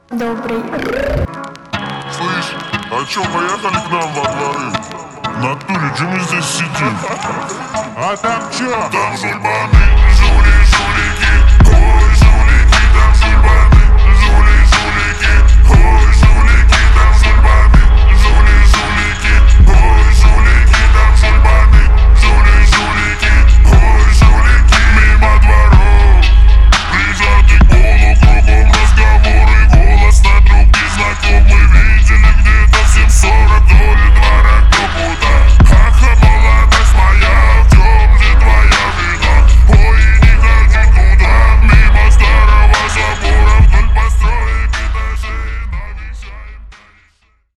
Добрый. Слышь, а чё, поехали к нам во дворы? В натуре, чё мы здесь сидим? А там чё? Там жульбаны.